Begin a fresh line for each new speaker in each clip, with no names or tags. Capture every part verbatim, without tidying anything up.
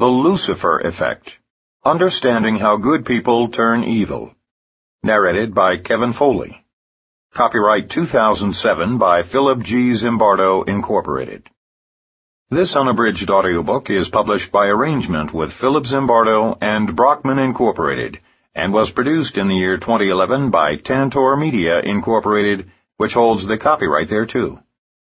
The Lucifer Effect. Understanding How Good People Turn Evil. Narrated by Kevin Foley. Copyright two thousand seven by Philip G. Zimbardo, Incorporated. This unabridged audiobook is published by arrangement with Philip Zimbardo and Brockman, Incorporated, and was produced in the year twenty eleven by Tantor Media, Incorporated, which holds the copyright thereto.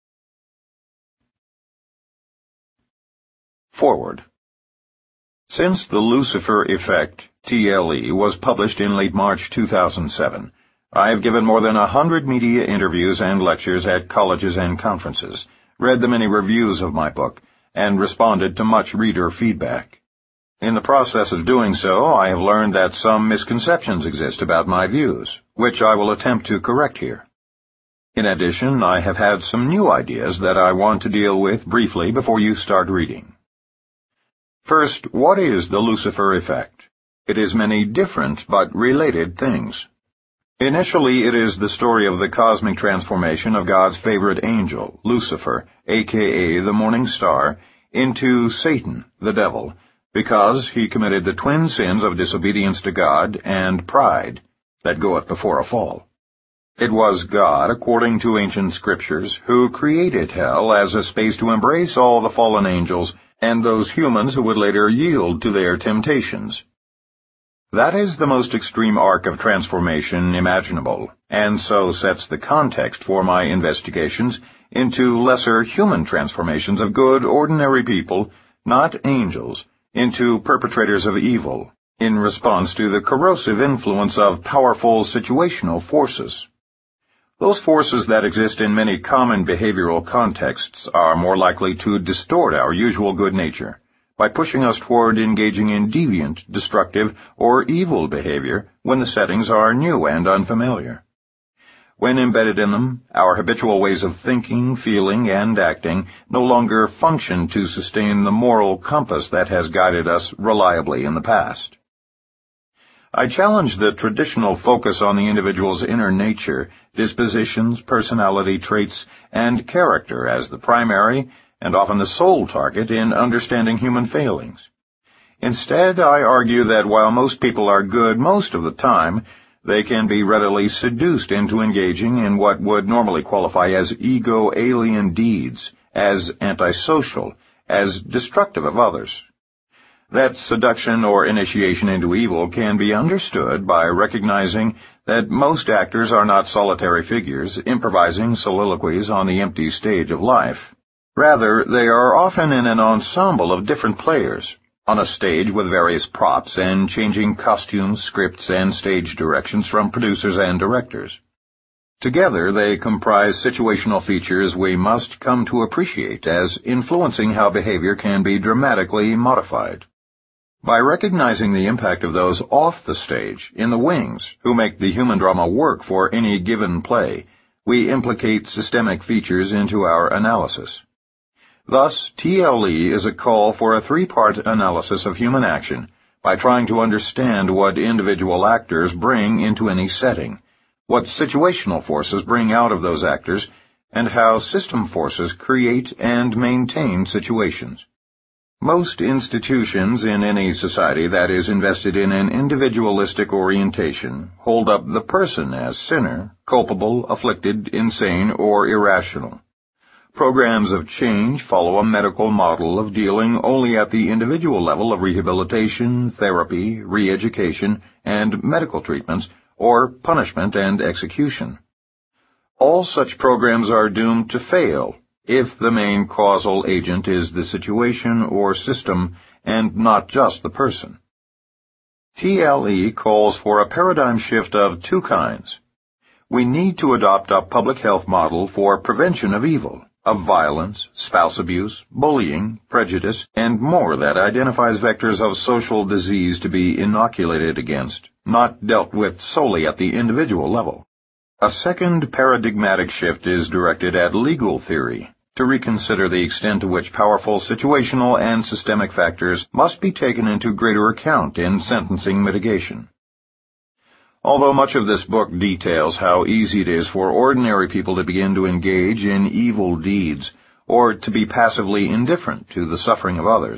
Forward. Since The Lucifer Effect, T L E, was published in late March two thousand seven, I have given more than a hundred media interviews and lectures at colleges and conferences, read the many reviews of my book, and responded to much reader feedback. In the process of doing so, I have learned that some misconceptions exist about my views, which I will attempt to correct here. In addition, I have had some new ideas that I want to deal with briefly before you start reading. First, what is the Lucifer Effect? It is many different but related things. Initially, it is the story of the cosmic transformation of God's favorite angel, Lucifer, aka the morning star, into Satan, the devil, because he committed the twin sins of disobedience to God and pride that goeth before a fall. It was God, according to ancient scriptures, who created hell as a space to embrace all the fallen angels and those humans who would later yield to their temptations. That is the most extreme arc of transformation imaginable, and so sets the context for my investigations into lesser human transformations of good, ordinary people, not angels, into perpetrators of evil, in response to the corrosive influence of powerful situational forces. Those forces that exist in many common behavioral contexts are more likely to distort our usual good nature by pushing us toward engaging in deviant, destructive, or evil behavior when the settings are new and unfamiliar. When embedded in them, our habitual ways of thinking, feeling, and acting no longer function to sustain the moral compass that has guided us reliably in the past. I challenge the traditional focus on the individual's inner nature, dispositions, personality traits, and character as the primary and often the sole target in understanding human failings. Instead, I argue that while most people are good most of the time, they can be readily seduced into engaging in what would normally qualify as ego-alien deeds, as antisocial, as destructive of others. That seduction or initiation into evil can be understood by recognizing that most actors are not solitary figures improvising soliloquies on the empty stage of life. Rather, they are often in an ensemble of different players, on a stage with various props and changing costumes, scripts, and stage directions from producers and directors. Together, they comprise situational features we must come to appreciate as influencing how behavior can be dramatically modified. By recognizing the impact of those off the stage, in the wings, who make the human drama work for any given play, we implicate systemic features into our analysis. Thus, T L E is a call for a three-part analysis of human action by trying to understand what individual actors bring into any setting, what situational forces bring out of those actors, and how system forces create and maintain situations. Most institutions in any society that is invested in an individualistic orientation hold up the person as sinner, culpable, afflicted, insane, or irrational. Programs of change follow a medical model of dealing only at the individual level of rehabilitation, therapy, re-education, and medical treatments, or punishment and execution. All such programs are doomed to fail if the main causal agent is the situation or system and not just the person. T L E calls for a paradigm shift of two kinds. We need to adopt a public health model for prevention of evil, of violence, spouse abuse, bullying, prejudice, and more that identifies vectors of social disease to be inoculated against, not dealt with solely at the individual level. A second paradigmatic shift is directed at legal theory, to reconsider the extent to which powerful situational and systemic factors must be taken into greater account in sentencing mitigation. Although much of this book details how easy it is for ordinary people to begin to engage in evil deeds, or to be passively indifferent to the suffering of others,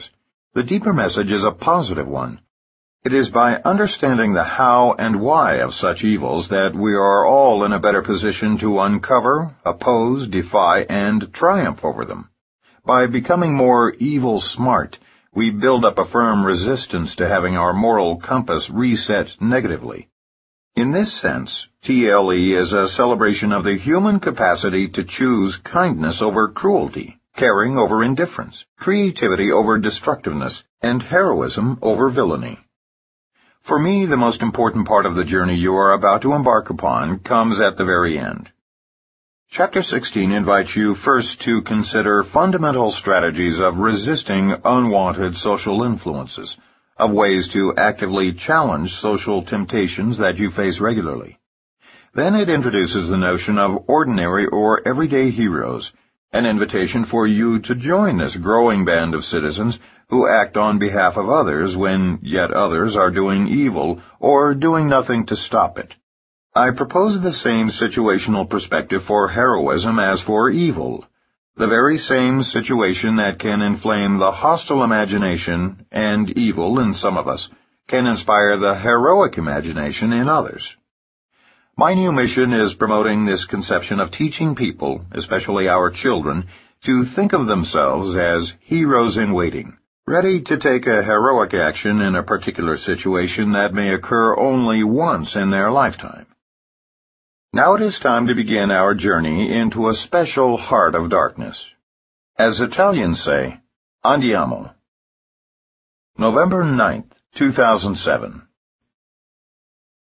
The deeper message is a positive one. It is by understanding the how and why of such evils that we are all in a better position to uncover, oppose, defy, and triumph over them. By becoming more evil-smart, we build up a firm resistance to having our moral compass reset negatively. In this sense, T L E is a celebration of the human capacity to choose kindness over cruelty, caring over indifference, creativity over destructiveness, and heroism over villainy. For me, the most important part of the journey you are about to embark upon comes at the very end. Chapter sixteen invites you first to consider fundamental strategies of resisting unwanted social influences, of ways to actively challenge social temptations that you face regularly. Then it introduces the notion of ordinary or everyday heroes, an invitation for you to join this growing band of citizens who act on behalf of others when yet others are doing evil or doing nothing to stop it. I propose the same situational perspective for heroism as for evil, the very same situation that can inflame the hostile imagination and evil in some of us can inspire the heroic imagination in others. My new mission is promoting this conception of teaching people, especially our children, to think of themselves as heroes in waiting, ready to take a heroic action in a particular situation that may occur only once in their lifetime. Now it is time to begin our journey into a special heart of darkness. As Italians say, andiamo. November ninth, two thousand seven.